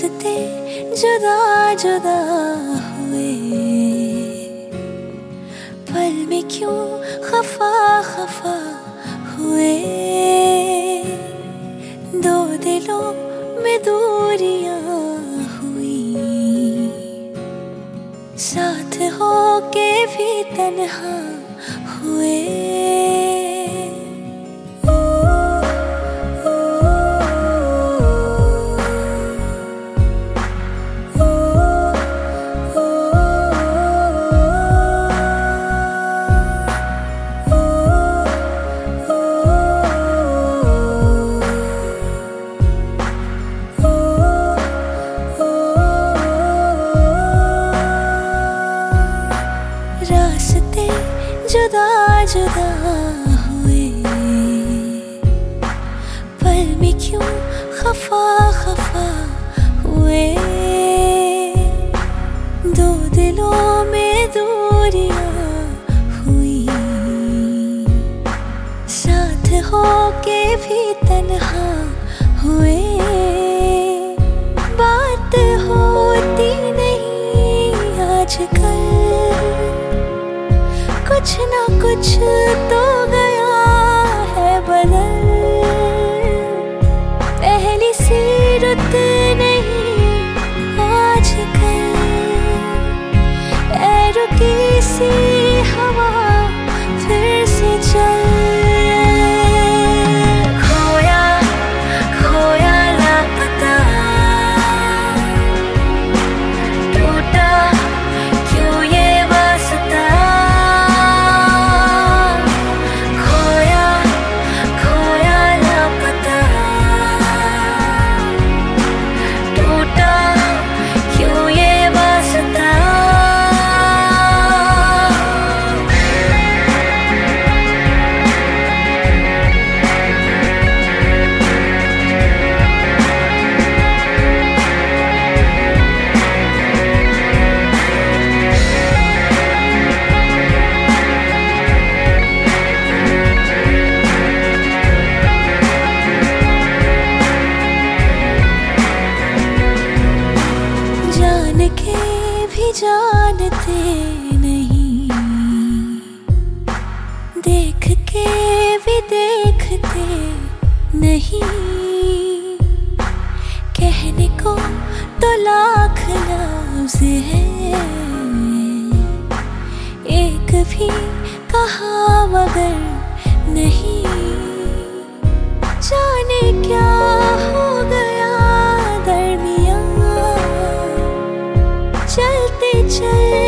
रास्ते जुदा जुदा हुए, पल में क्यों खफा खफा हुए। दो दिलों में दूरियां हुई, साथ हो के भी तन्हा हुए। रास्ते जुदा जुदा हुए, पल में क्यों खफा खफा हुए। दो दिलों में दूरियां हुई, साथ हो के भी तन्हा हुए। बात होती नहीं आजकल, कुछ ना कुछ तो गया है बदल। पहली सी रुत नहीं आजकल, ऐ रुकी सी हवा फिर से चल। खोया खोया लापता, टूटा क्यों ये वास्ता। जानते नहीं, देख के भी देखते नहीं। कहने को तो लाख लफ्ज़ है, एक भी कहा मगर नहीं। जाने क्या हो गया दरमियां, चलते चल